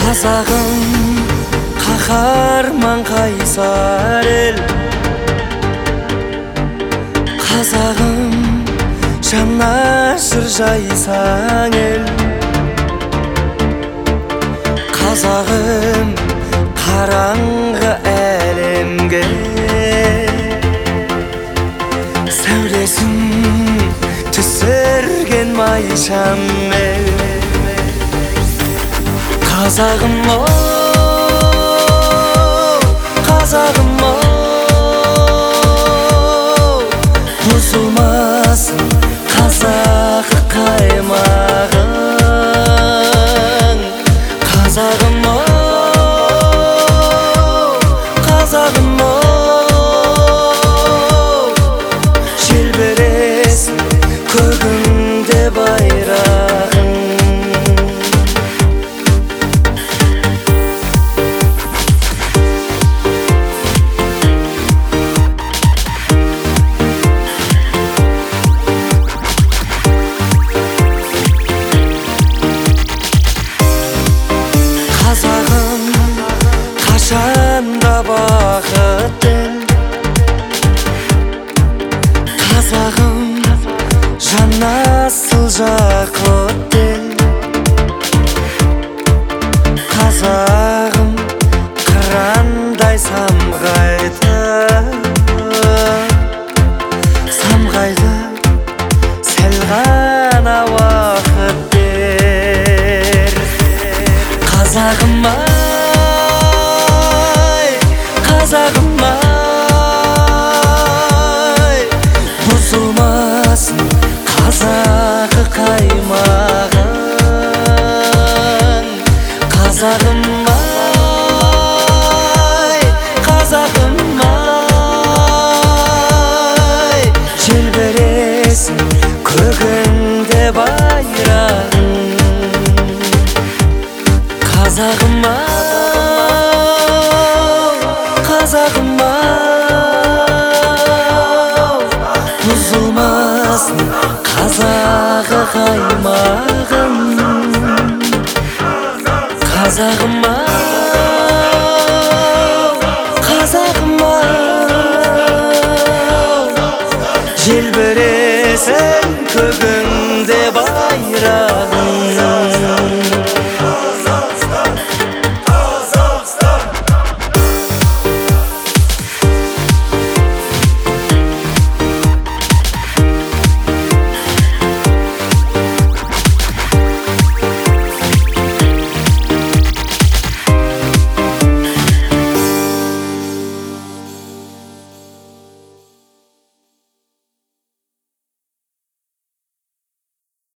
Қазағым қаһарман қайсар ел, қазағым жанашыр жайсаң ел, қазағым қараңғы әлемге сәулесін түсірген майшам ел. Қазағым қазағым бұзылмасын қазақы қаймағың. Қазағым қазағым желбіресін көгіңде байрағың. Қазағым қашанда бақытты, қазағым жанасыл жақұтты, қазағым қырандай самғайды, самғайды сәл ғана уақыт бер. Қазағым қазағым бұзылмасын қазақы қаймағың. Қазағым қазағым желбіресін көгіңде байрағың. Қазағым қазағым бұзылмасын қазағы қаймағың. Қазағым